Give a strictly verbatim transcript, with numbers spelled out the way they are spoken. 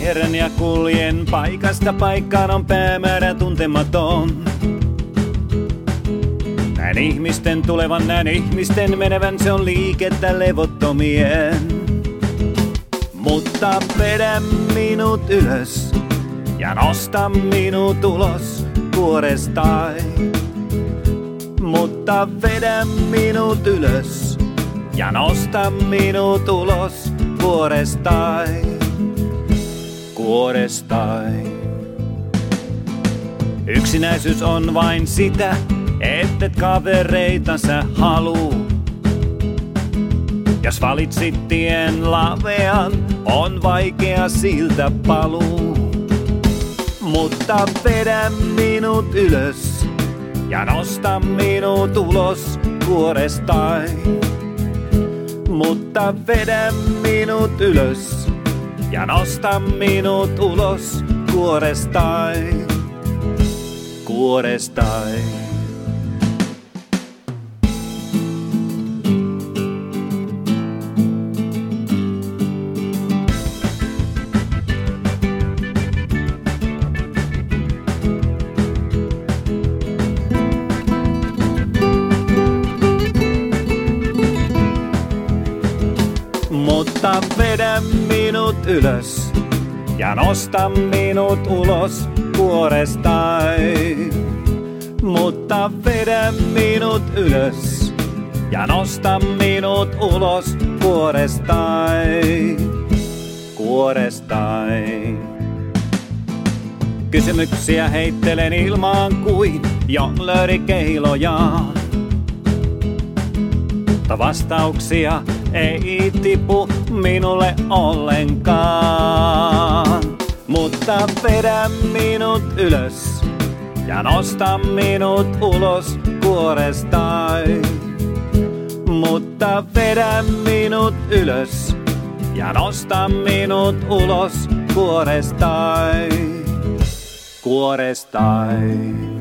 Kierrän ja kuljen paikasta paikkaan, on päämäärä tuntematon. Näin ihmisten tulevan, näin ihmisten menevän, se on liikettä levottomien. Mutta vedä minut ylös ja nosta minut ulos kuorestai. Mutta vedä minut ylös ja nosta minut ulos kuorestai. Kuorestai. Yksinäisyys on vain sitä, ettet kavereita sä haluu. Jos valitsit tien lavean, on vaikea siltä paluu. Mutta vedä minut ylös ja nosta minut ulos kuorestai. Mutta vedä minut ylös ja nosta minut ulos kuorestai. Kuorestai. Mutta vedä minut ylös ja nosta minut ulos kuorestai. Mutta vedä minut ylös ja nosta minut ulos kuorestai. Kuorestai. Kysymyksiä heittelen ilmaan kuin jonglöörikeilojaan. Mutta vastauksia ei tipu minulle ollenkaan. Mutta vedä minut ylös ja nosta minut ulos kuorestai. Mutta vedä minut ylös ja nosta minut ulos kuorestai. Kuorestai.